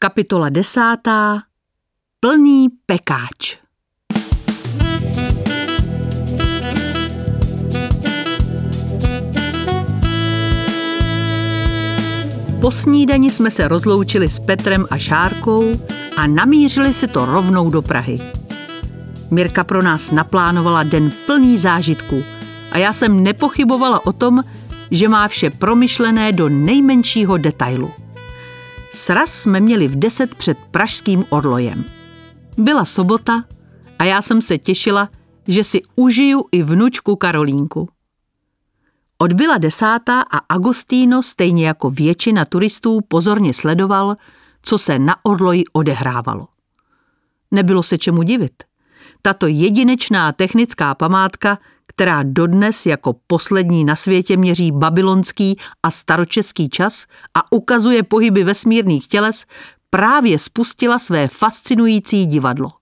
Kapitola 10. Plný pekáč. Po snídani jsme se rozloučili s Petrem a Šárkou a namířili si to rovnou do Prahy. Mirka pro nás naplánovala den plný zážitků a já jsem nepochybovala o tom, že má vše promyšlené do nejmenšího detailu. Sraz jsme měli v 10 před pražským Orlojem. Byla sobota a já jsem se těšila, že si užiju i vnučku Karolínku. Odbyla 10. a Agostino, stejně jako většina turistů, pozorně sledoval, co se na Orloji odehrávalo. Nebylo se čemu divit. Tato jedinečná technická památka, která dodnes jako poslední na světě měří babylonský a staročeský čas a ukazuje pohyby vesmírných těles, právě spustila své fascinující divadlo.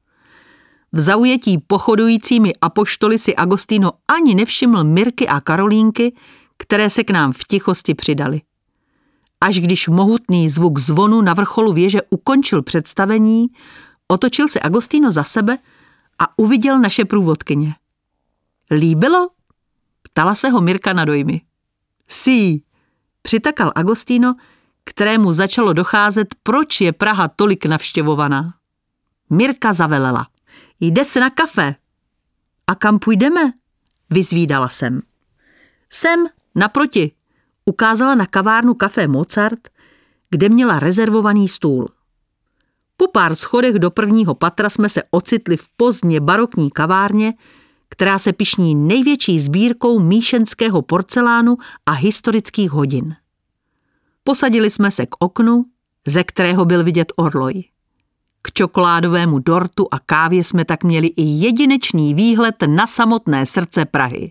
V zaujetí pochodujícími apoštoly si Agostino ani nevšiml Mirky a Karolínky, které se k nám v tichosti přidali. Až když mohutný zvuk zvonu na vrcholu věže ukončil představení, otočil se Agostino za sebe a uviděl naše průvodkyně. Líbilo? Ptala se ho Mirka na dojmy. Sí, přitakal Agostino, kterému začalo docházet, proč je Praha tolik navštěvovaná. Mirka zavelela. Jde se na kafe. A kam půjdeme? Vyzvídala jsem. Sem, naproti, ukázala na kavárnu Café Mozart, kde měla rezervovaný stůl. Po pár schodech do prvního patra jsme se ocitli v pozdně barokní kavárně, která se pyšní největší sbírkou míšenského porcelánu a historických hodin. Posadili jsme se k oknu, ze kterého byl vidět Orloj. K čokoládovému dortu a kávě jsme tak měli i jedinečný výhled na samotné srdce Prahy.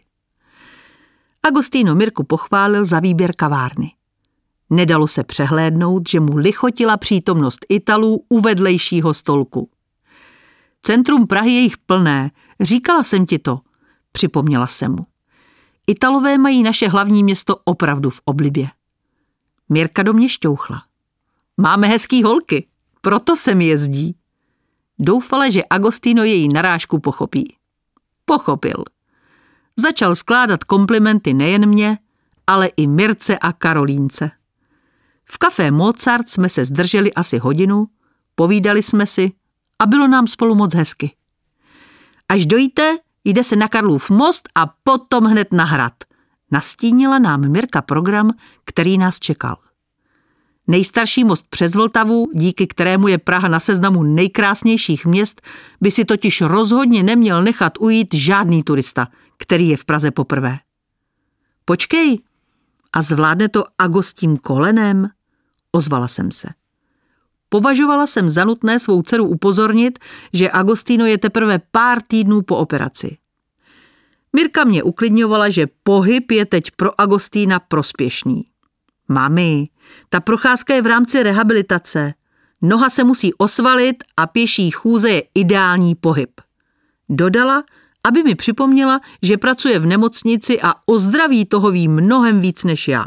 Agostino Mirku pochválil za výběr kavárny. Nedalo se přehlédnout, že mu lichotila přítomnost Italů u vedlejšího stolku. Centrum Prahy je jich plné, říkala jsem ti to, připomněla jsem mu. Italové mají naše hlavní město opravdu v oblibě. Mirka do mě šťouchla. Máme hezký holky, proto sem jezdí. Doufala, že Agostino její narážku pochopí. Pochopil. Začal skládat komplimenty nejen mě, ale i Mirce a Karolínce. V Café Mozart jsme se zdrželi asi hodinu, povídali jsme si a bylo nám spolu moc hezky. Až dojíte, jde se na Karlův most a potom hned na hrad. Nastínila nám Mirka program, který nás čekal. Nejstarší most přes Vltavu, díky kterému je Praha na seznamu nejkrásnějších měst, by si totiž rozhodně neměl nechat ujít žádný turista, který je v Praze poprvé. Počkej, a zvládne to Agostím kolenem? Ozvala jsem se. Považovala jsem za nutné svou dceru upozornit, že Agostino je teprve pár týdnů po operaci. Mirka mě uklidňovala, že pohyb je teď pro Agostína prospěšný. Mami, ta procházka je v rámci rehabilitace. Noha se musí osvalit a pěší chůze je ideální pohyb. Dodala, aby mi připomněla, že pracuje v nemocnici a o zdraví toho ví mnohem víc než já.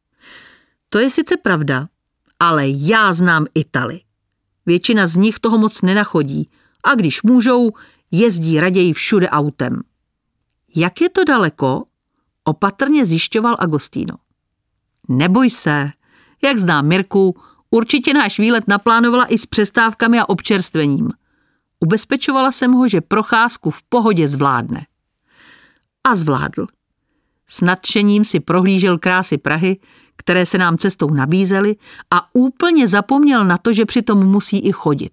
To je sice pravda, ale já znám Italy. Většina z nich toho moc nenachodí a když můžou, jezdí raději všude autem. Jak je to daleko? Opatrně zjišťoval Agostino. Neboj se, jak znám Mirku, určitě náš výlet naplánovala i s přestávkami a občerstvením. Ubezpečovala jsem ho, že procházku v pohodě zvládne. A zvládl. S nadšením si prohlížel krásy Prahy, které se nám cestou nabízely a úplně zapomněl na to, že přitom musí i chodit.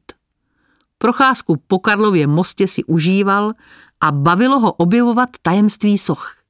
Procházku po Karlově mostě si užíval a bavilo ho objevovat tajemství soch.